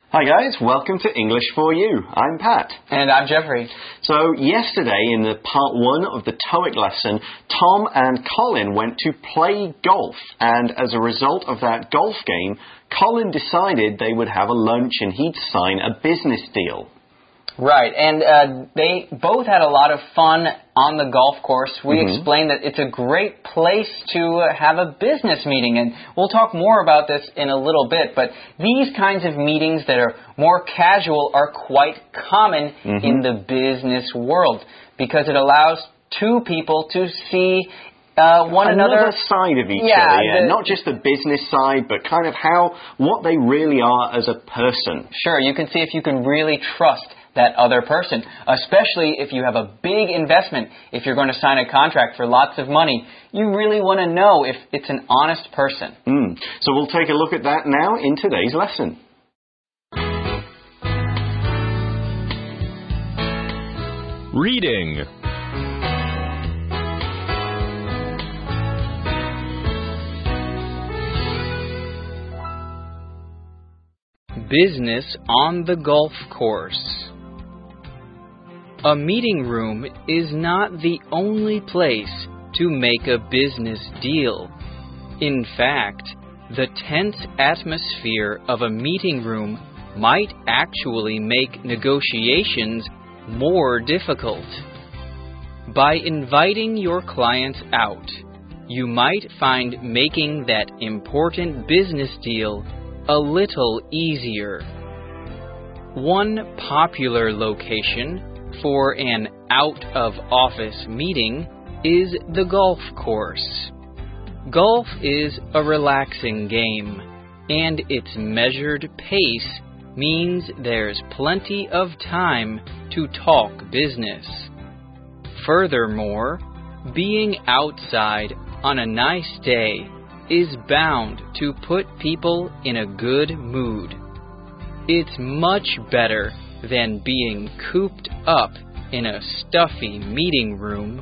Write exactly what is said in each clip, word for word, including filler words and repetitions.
Hi guys, welcome to English for You. I'm Pat. And I'm Jeffrey. So yesterday in the part one of the TOEIC lesson, Tom and Colin went to play golf, and as a result of that golf game, Colin decided they would have a lunch and he'd sign a business deal. Right, and uh, they both had a lot of fun on the golf course. We mm-hmm. explained that it's a great place to uh, have a business meeting, and we'll talk more about this in a little bit, but these kinds of meetings that are more casual are quite common mm-hmm. in the business world because it allows two people to see Uh, one another, another side of each yeah, other, yeah. The, Not just the business side, but kind of how, what they really are as a person. Sure, you can see if you can really trust that other person, especially if you have a big investment. If you're going to sign a contract for lots of money, you really want to know if it's an honest person. Mm. So we'll take a look at that now in today's lesson. Reading. Business on the golf course. A meeting room is not the only place to make a business deal. In fact, the tense atmosphere of a meeting room might actually make negotiations more difficult. By inviting your clients out, you might find making that important business deal a little easier. One popular location for an out-of-office meeting is the golf course. Golf is a relaxing game, and its measured pace means there's plenty of time to talk business. Furthermore, being outside on a nice day is bound to put people in a good mood. It's much better than being cooped up in a stuffy meeting room.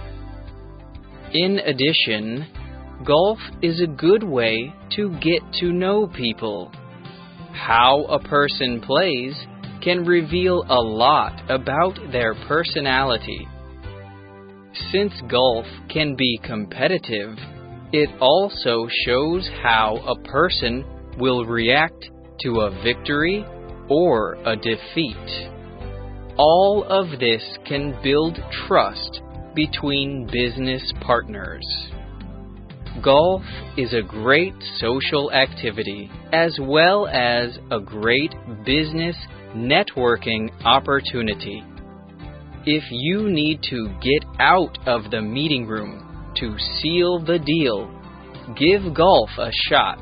In addition, golf is a good way to get to know people. How a person plays can reveal a lot about their personality. Since golf can be competitive, it also shows how a person will react to a victory or a defeat. All of this can build trust between business partners. Golf is a great social activity as well as a great business networking opportunity. If you need to get out of the meeting room to seal the deal, give golf a shot.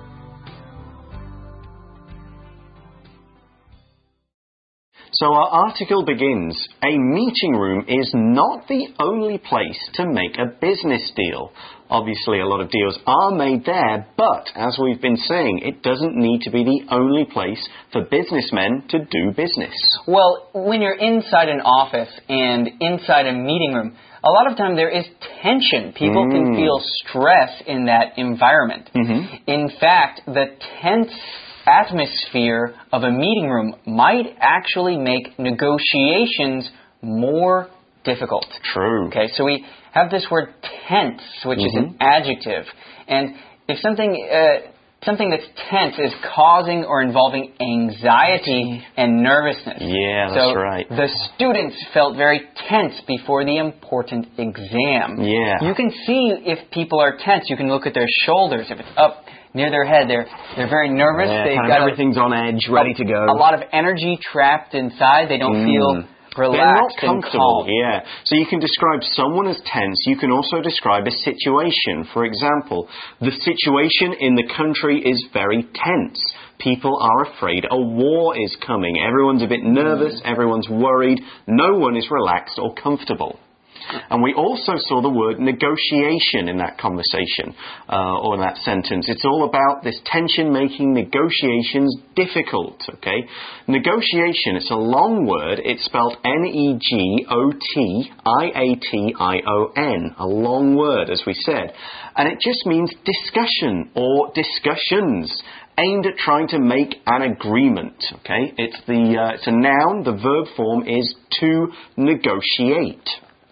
So our article begins, a meeting room is not the only place to make a business deal. Obviously, a lot of deals are made there, but as we've been saying, it doesn't need to be the only place for businessmen to do business. Well, when you're inside an office and inside a meeting room, a lot of time there is tension. People mm. can feel stress in that environment. Mm-hmm. In fact, the tense atmosphere of a meeting room might actually make negotiations more difficult. True. Okay, so we have this word tense, which mm-hmm. is an adjective. And if something uh, something that's tense is causing or involving anxiety and nervousness. Yeah, that's so right. The students felt very tense before the important exam. Yeah. You can see if people are tense. You can look at their shoulders. If it's up near their head, they're they're very nervous. Yeah, They've kind got of everything's a, on edge, ready to go. A lot of energy trapped inside. They don't mm. feel relaxed They're not comfortable, and calm. yeah. So you can describe someone as tense. You can also describe a situation. For example, the situation in the country is very tense. People are afraid a war is coming. Everyone's a bit nervous. Mm. Everyone's worried. No one is relaxed or comfortable. And we also saw the word negotiation in that conversation, uh, or in that sentence. It's all about this tension making negotiations difficult, okay? Negotiation, it's a long word. It's spelled N E G O T I A T I O N, a long word, as we said. And it just means discussion or discussions. aimed at trying to make an agreement. Okay, it's the uh, it's a noun. The verb form is to negotiate.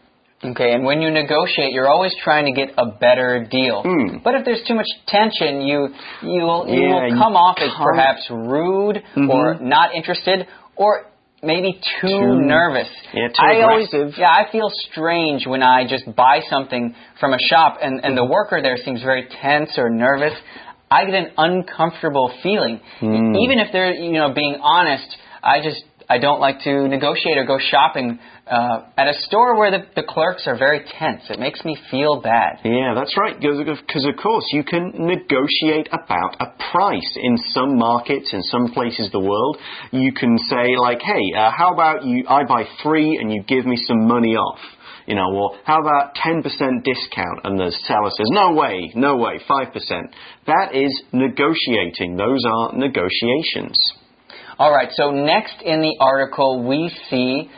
Okay, and when you negotiate, you're always trying to get a better deal. Mm. But if there's too much tension, you you will, you Yeah, will come you off as can't- perhaps rude Mhm. or not interested or maybe too, Too- nervous. yeah, too I always, aggressive. yeah, I feel strange when I just buy something from a shop and, and the worker there seems very tense or nervous. I get an uncomfortable feeling. Mm. Even if they're, you know, being honest, I just I don't like to negotiate or go shopping uh, at a store where the, the clerks are very tense. It makes me feel bad. Yeah, that's right. Because, of course, you can negotiate about a price. In some markets, in some places of the world, you can say, like, hey, uh, how about you? I buy three and you give me some money off. You know, or how about ten percent discount? And the seller says, no way, no way, five percent. That is negotiating. Those are negotiations. All right, so next in the article we see,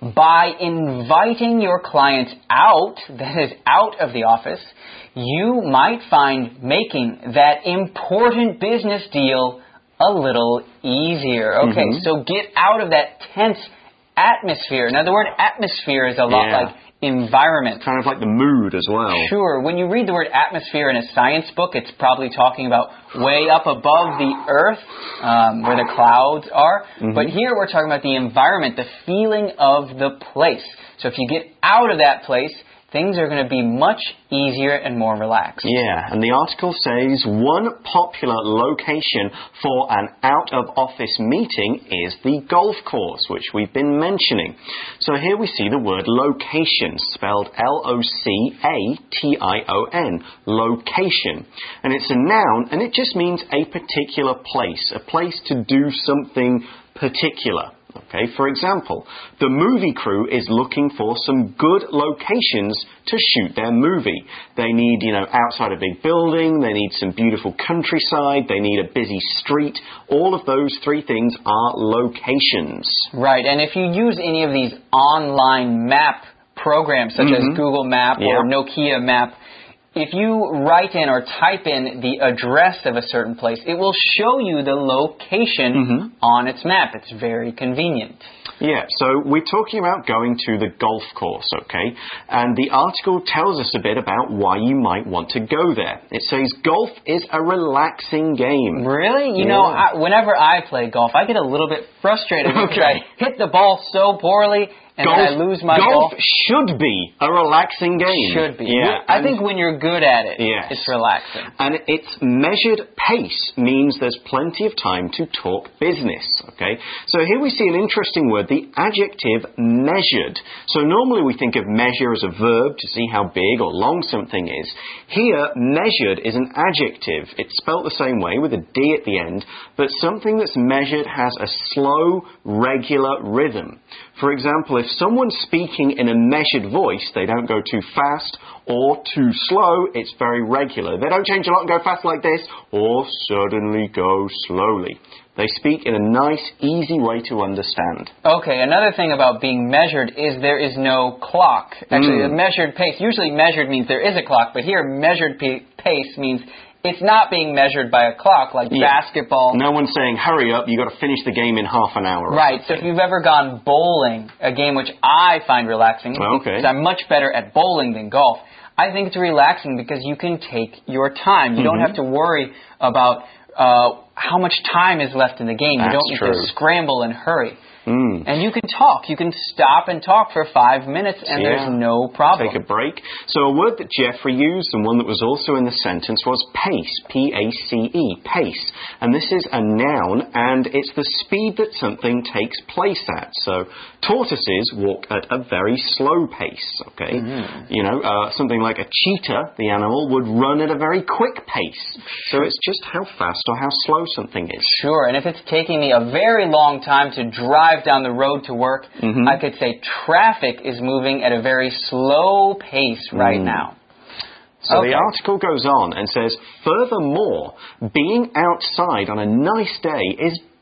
by inviting your clients out, that is out of the office, you might find making that important business deal a little easier. Okay, Mm-hmm. so get out of that tense atmosphere. Now, the word atmosphere is a lot Yeah. like environment. Kind of like the mood as well. Sure. When you read the word atmosphere in a science book, it's probably talking about way up above the earth, um, where the clouds are. Mm-hmm. But here we're talking about the environment, the feeling of the place. So if you get out of that place, things are going to be much easier and more relaxed. Yeah, and the article says one popular location for an out-of-office meeting is the golf course, which we've been mentioning. So here we see the word location, spelled L O C A T I O N, location. And it's a noun, and it just means a particular place, a place to do something particular. Okay, for example, the movie crew is looking for some good locations to shoot their movie. They need, you know, outside a big building, they need some beautiful countryside, they need a busy street. All of those three things are locations. Right, and if you use any of these online map programs, such Mm-hmm. as Google Map or Yeah. Nokia Map, if you write in or type in the address of a certain place, it will show you the location Mm-hmm. on its map. It's very convenient. Yeah, so we're talking about going to the golf course, okay? And the article tells us a bit about why you might want to go there. It says golf is a relaxing game. Really? You Yeah. know, I, whenever I play golf, I get a little bit frustrated because Okay. I hit the ball so poorly and golf, then I lose my golf golf. should be a relaxing game. Should be. Yeah, I and- think when you're good at it, Yes. it's relaxing. And its measured pace means there's plenty of time to talk business, okay? So here we see an interesting word, the adjective measured. So normally we think of measure as a verb to see how big or long something is. Here, measured is an adjective. It's spelt the same way with a D at the end, but something that's measured has a slow, regular rhythm. For example, if someone's speaking in a measured voice, they don't go too fast or too slow, it's very regular. They don't change a lot and go fast like this or suddenly go slowly. They speak in a nice, easy way to understand. Okay, another thing about being measured is there is no clock. Actually, Mm. a measured pace, usually measured means there is a clock, but here measured p- pace means it's not being measured by a clock like Yeah. basketball. No one's saying, hurry up, you've got to finish the game in half an hour. or Right, so something. if you've ever gone bowling, a game which I find relaxing, Okay. because I'm much better at bowling than golf, I think it's relaxing because you can take your time. You don't Mhm. have to worry about uh, how much time is left in the game. You That's don't need true. to scramble and hurry. Mm. And you can talk. You can stop and talk for five minutes, and Yeah. there's no problem. Take a break. So a word that Jeffrey used and one that was also in the sentence was pace, P A C E, pace. And this is a noun, and it's the speed that something takes place at. So tortoises walk at a very slow pace, okay? Mm-hmm. You know, uh, something like a cheetah, the animal, would run at a very quick pace. So it's just how fast or how slow something is. Sure, and if it's taking me a very long time to drive down the road to work, Mhm. I could say traffic is moving at a very slow pace right Mm. now. So Okay. the article goes on and says, furthermore, being outside on a nice day is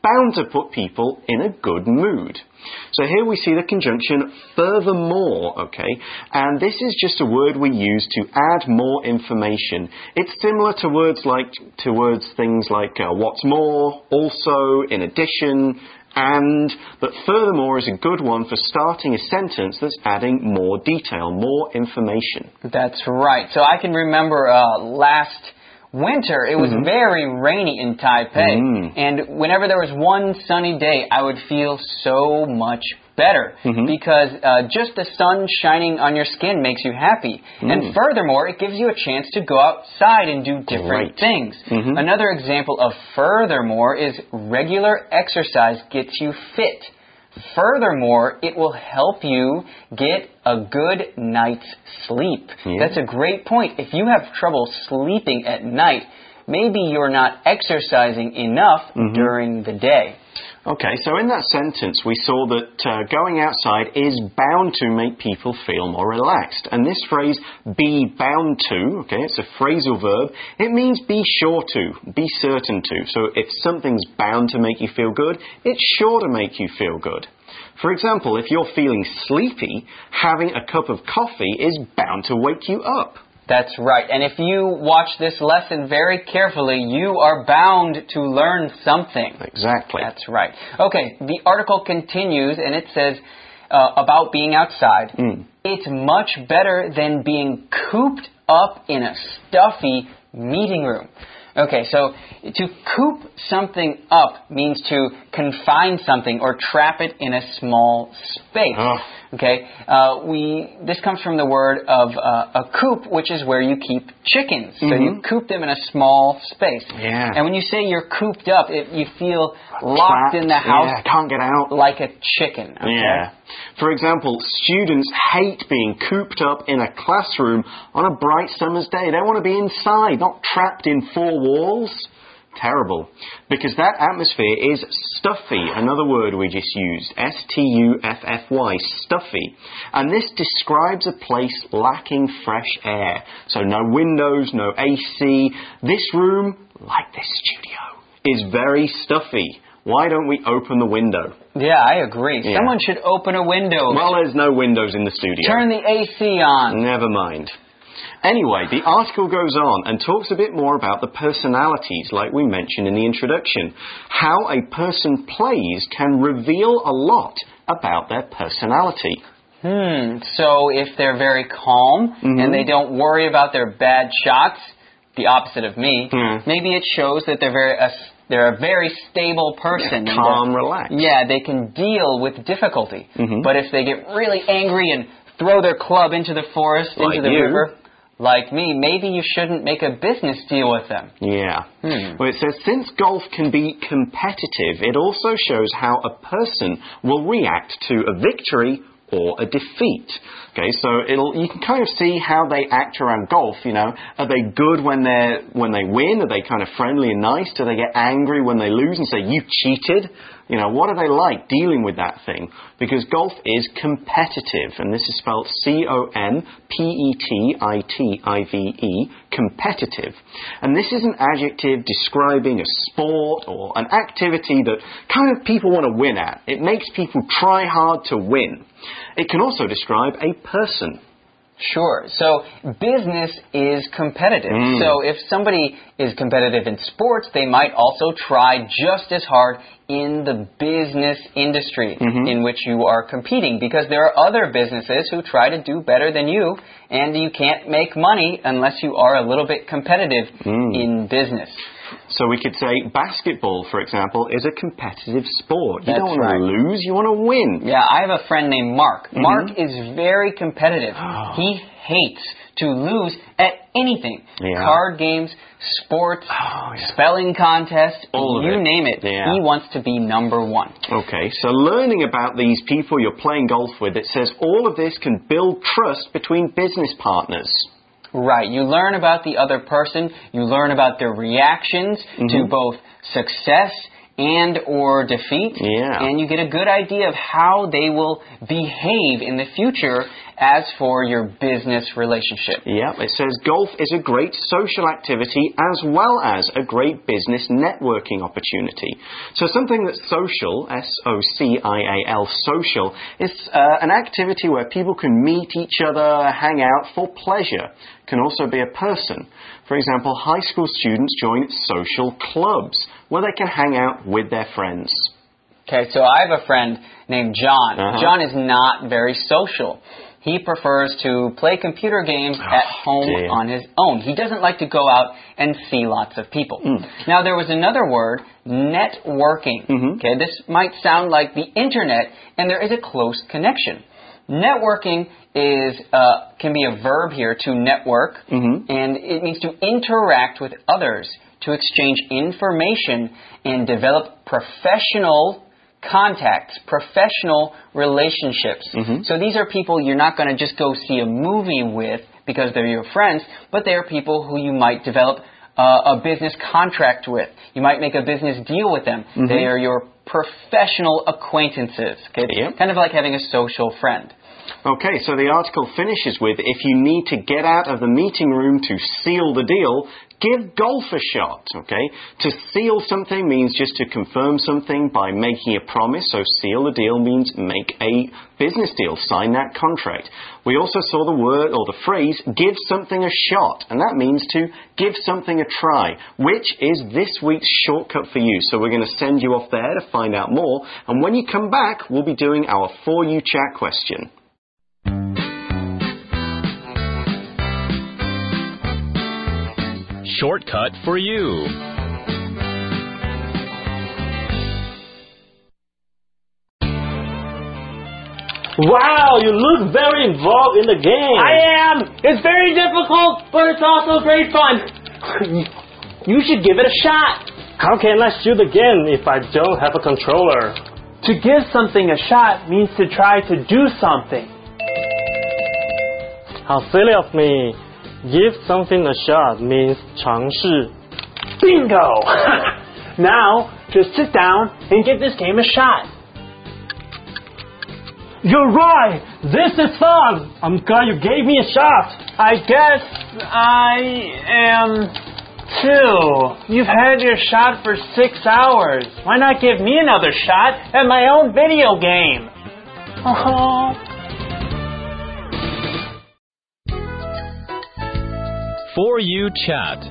bound to put people in a good mood. So here we see the conjunction furthermore, okay? And this is just a word we use to add more information. It's similar to words like, to words things like uh, what's more, also, in addition, and, but furthermore is a good one for starting a sentence that's adding more detail, more information. That's right. So I can remember uh, last winter, it was mm-hmm. very rainy in Taipei, mm. and whenever there was one sunny day, I would feel so much better mm-hmm. because uh, just the sun shining on your skin makes you happy. Mm. And furthermore, it gives you a chance to go outside and do different Great. things. Mm-hmm. Another example of furthermore is regular exercise gets you fit. Furthermore, it will help you get a good night's sleep. Yeah. That's a great point. If you have trouble sleeping at night, maybe you're not exercising enough mm-hmm. during the day. Okay, so in that sentence we saw that uh, going outside is bound to make people feel more relaxed. And this phrase, be bound to, okay, it's a phrasal verb. It means be sure to, be certain to. So if something's bound to make you feel good, it's sure to make you feel good. For example, if you're feeling sleepy, having a cup of coffee is bound to wake you up. That's right. And if you watch this lesson very carefully, you are bound to learn something. Exactly. That's right. Okay, the article continues and it says uh, about being outside. Mm. It's much better than being cooped up in a stuffy meeting room. Okay, so to coop something up means to confine something or trap it in a small space. Oh. Okay, uh, we this comes from the word of uh, a coop, which is where you keep chickens. Mm-hmm. So you coop them in a small space. Yeah. And when you say you're cooped up, it, you feel locked Trapped. in the house. Yeah, can't get out. Like a chicken. Okay? Yeah. For example, students hate being cooped up in a classroom on a bright summer's day. They want to be inside, not trapped in four walls. Terrible. Because that atmosphere is stuffy, another word we just used, S T U F F Y, stuffy. And this describes a place lacking fresh air. So no windows, no A C. This room, like this studio, is very stuffy. Why don't we open the window? Yeah, I agree. Yeah. Someone should open a window. Well, there's no windows in the studio. Turn the A C on. Never mind. Anyway, the article goes on and talks a bit more about the personalities, like we mentioned in the introduction. How a person plays can reveal a lot about their personality. Hmm, so if they're very calm mm-hmm. and they don't worry about their bad shots, the opposite of me, mm. maybe it shows that they're very... Uh, They're a very stable person. Calm, relaxed. Yeah, they can deal with difficulty. Mm-hmm. But if they get really angry and throw their club into the forest, like into the you. river, like me, maybe you shouldn't make a business deal with them. Yeah. Hmm. Well, it says, since golf can be competitive, it also shows how a person will react to a victory or a defeat. Okay, so it'll you can kind of see how they act around golf, you know. Are they good when they're when they win? Are they kind of friendly and nice? Do they get angry when they lose and say, you cheated? You know, what are they like dealing with that thing? Because golf is competitive, and this is spelled C O M P E T I T I V E, competitive. And this is an adjective describing a sport or an activity that kind of people want to win at. It makes people try hard to win. It can also describe a person. Sure. So business is competitive. Mm. So if somebody is competitive in sports, they might also try just as hard in the business industry mm-hmm. in which you are competing, because there are other businesses who try to do better than you, and you can't make money unless you are a little bit competitive mm. in business. So we could say basketball, for example, is a competitive sport. You That's don't want right. to lose, you want to win. Yeah, I have a friend named Mark. Mm-hmm. Mark is very competitive. Oh. He hates to lose at anything. Yeah. Card games, sports, oh, yeah. spelling contests, All of you it. name it. Yeah. He wants to be number one. Okay, so learning about these people you're playing golf with, it says all of this can build trust between business partners. Right. You learn about the other person. You learn about their reactions mm-hmm. to both success and or defeat. Yeah. And you get a good idea of how they will behave in the future as for your business relationship. Yeah, it says golf is a great social activity as well as a great business networking opportunity. So something that's social, S O C I A L, social, is uh, an activity where people can meet each other, hang out for pleasure. Can also be a person. For example, high school students join social clubs where they can hang out with their friends. Okay, so I have a friend named John. Uh-huh. John is not very social. He prefers to play computer games oh, at home dear. on his own. He doesn't like to go out and see lots of people. Mm. Now, there was another word, networking. Mm-hmm. Okay, this might sound like the internet, and there is a close connection. Networking is uh, can be a verb here, to network, mm-hmm. and it means to interact with others, to exchange information and develop professional contacts, professional relationships. Mm-hmm. So these are people you're not going to just go see a movie with because they're your friends, but they are people who you might develop uh, a business contract with. You might make a business deal with them. Mm-hmm. They are your professional acquaintances. Okay? Yep. Kind of like having a social friend. Okay, so the article finishes with, if you need to get out of the meeting room to seal the deal, give golf a shot, okay? To seal something means just to confirm something by making a promise, so seal the deal means make a business deal, sign that contract. We also saw the word or the phrase, give something a shot, and that means to give something a try, which is this week's shortcut for you. So we're going to send you off there to find out more, and when you come back, we'll be doing our For You Chat question. Shortcut for you. Wow, you look very involved in the game. I am. It's very difficult, but it's also great fun. You should give it a shot. How can I shoot the game if I don't have a controller? To give something a shot means to try to do something. How silly of me. Give something a shot means 尝试. Bingo! Now, just sit down and give this game a shot. You're right! This is fun! I'm glad you gave me a shot. I guess I am too. You've had your shot for six hours. Why not give me another shot at my own video game? Oh. For You Chat.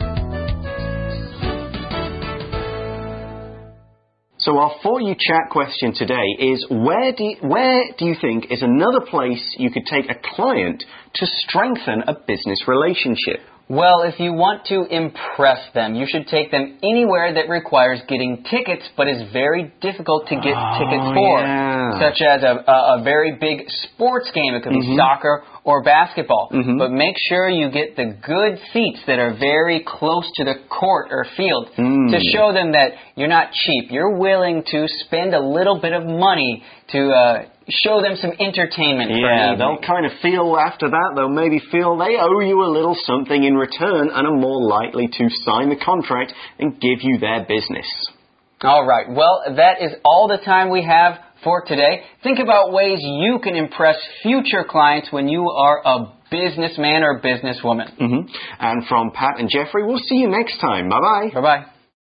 So our For You Chat question today is, where do you, where do you think is another place you could take a client to strengthen a business relationship? Well, if you want to impress them, you should take them anywhere that requires getting tickets, but is very difficult to get oh, tickets for. Yeah. Such as a, a, a very big sports game. It could mm-hmm. be soccer or basketball. Mm-hmm. But make sure you get the good seats that are very close to the court or field mm. to show them that you're not cheap. You're willing to spend a little bit of money to uh, show them some entertainment. Yeah, they'll kind of feel after that, they'll maybe feel they owe you a little something in return and are more likely to sign the contract and give you their business. All right. Well, that is all the time we have for today. Think about ways you can impress future clients when you are a businessman or businesswoman. Mm-hmm. And from Pat and Jeffrey, we'll see you next time. Bye-bye. Bye-bye.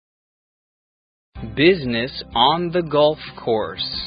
Business on the golf course.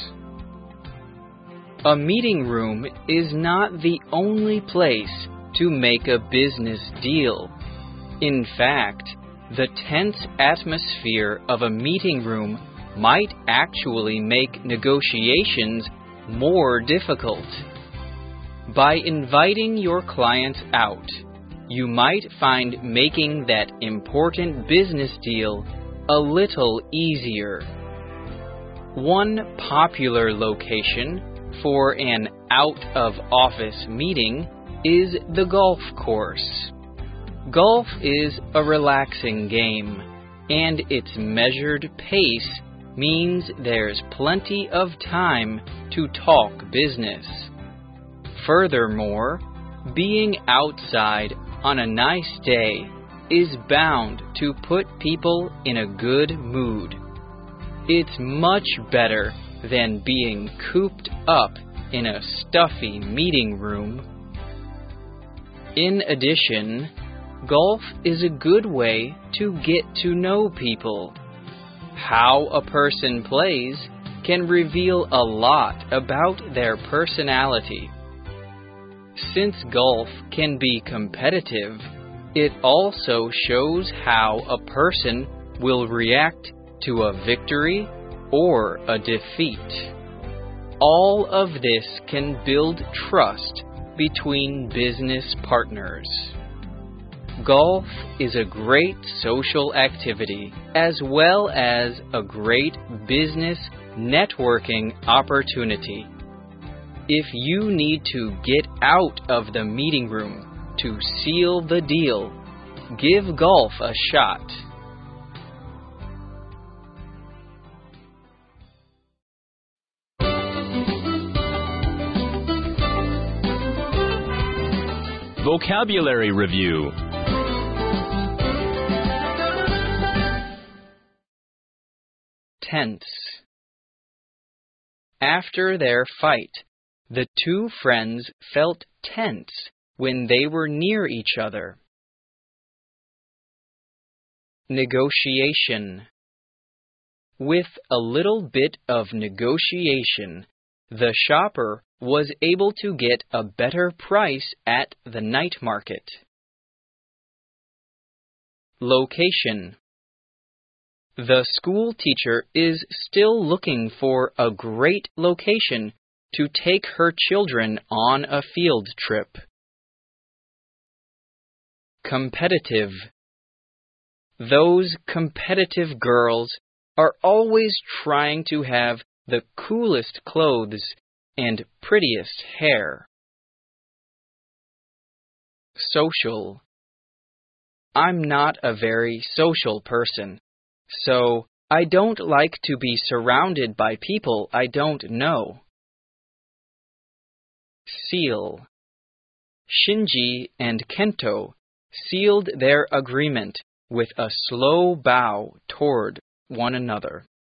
A meeting room is not the only place to make a business deal. In fact, the tense atmosphere of a meeting room might actually make negotiations more difficult. By inviting your clients out, you might find making that important business deal a little easier. One popular location for an out-of-office meeting is the golf course. Golf is a relaxing game, and its measured pace means there's plenty of time to talk business. Furthermore, being outside on a nice day is bound to put people in a good mood. It's much better than being cooped up in a stuffy meeting room. In addition, golf is a good way to get to know people. How a person plays can reveal a lot about their personality. Since golf can be competitive, it also shows how a person will react to a victory or a defeat. All of this can build trust between business partners. Golf is a great social activity as well as a great business networking opportunity. If you need to get out of the meeting room to seal the deal, give golf a shot. Vocabulary Review. Tense. After their fight, the two friends felt tense when they were near each other. Negotiation. With a little bit of negotiation, the shopper was able to get a better price at the night market. Location. The school teacher is still looking for a great location to take her children on a field trip. Competitive. Those competitive girls are always trying to have the coolest clothes and prettiest hair. Social. I'm not a very social person, so I don't like to be surrounded by people I don't know. Seal. Shinji and Kento sealed their agreement with a slow bow toward one another.